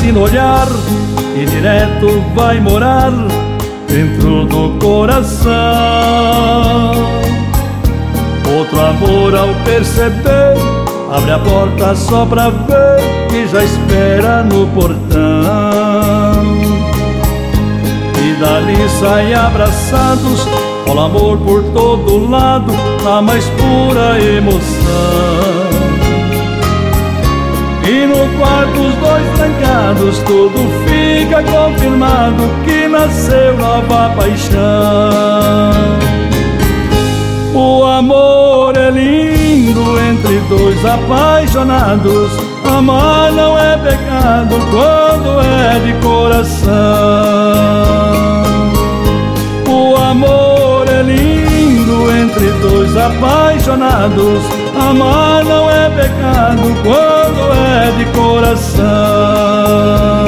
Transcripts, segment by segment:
assim no olhar e direto vai morar dentro do coração. Outro amor ao perceber abre a porta só pra ver que já espera no portão. E dali saem abraçados, rola amor por todo lado, na mais pura emoção. E no quarto os dois trancados, tudo fica confirmado que nasceu nova paixão. O amor é lindo entre dois apaixonados, amar não é pecado quando é de coração. O amor é lindo entre dois apaixonados, amar não é pecado quando é de coração.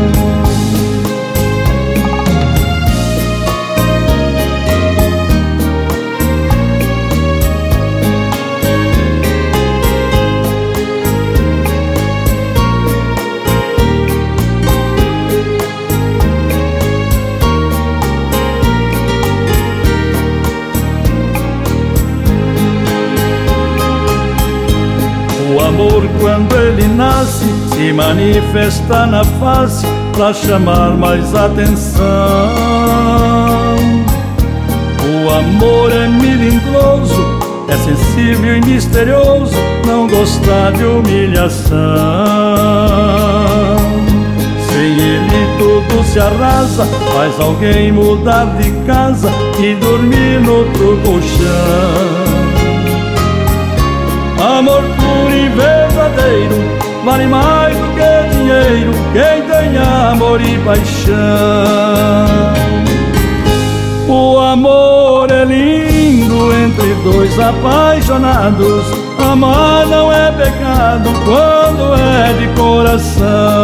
O amor, quando ele nasce, se manifesta na face pra chamar mais atenção. O amor é melindroso, é sensível e misterioso, não gosta de humilhação. Sem ele tudo se arrasa, faz alguém mudar de casa e dormir no outro colchão. Amor puro e verdadeiro vale mais do que dinheiro, quem tem amor e paixão. O amor é lindo entre dois apaixonados, amar não é pecado quando é de coração.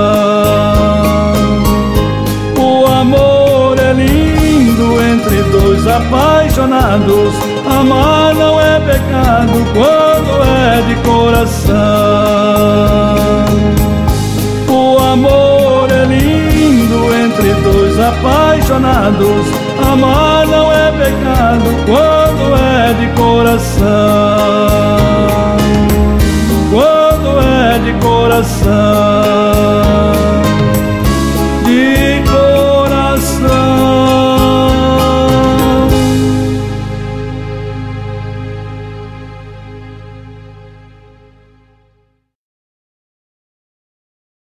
O amor é lindo entre dois apaixonados, amar não é pecado quando é de coração. O amor é lindo entre dois apaixonados, amar não é pecado quando é de coração.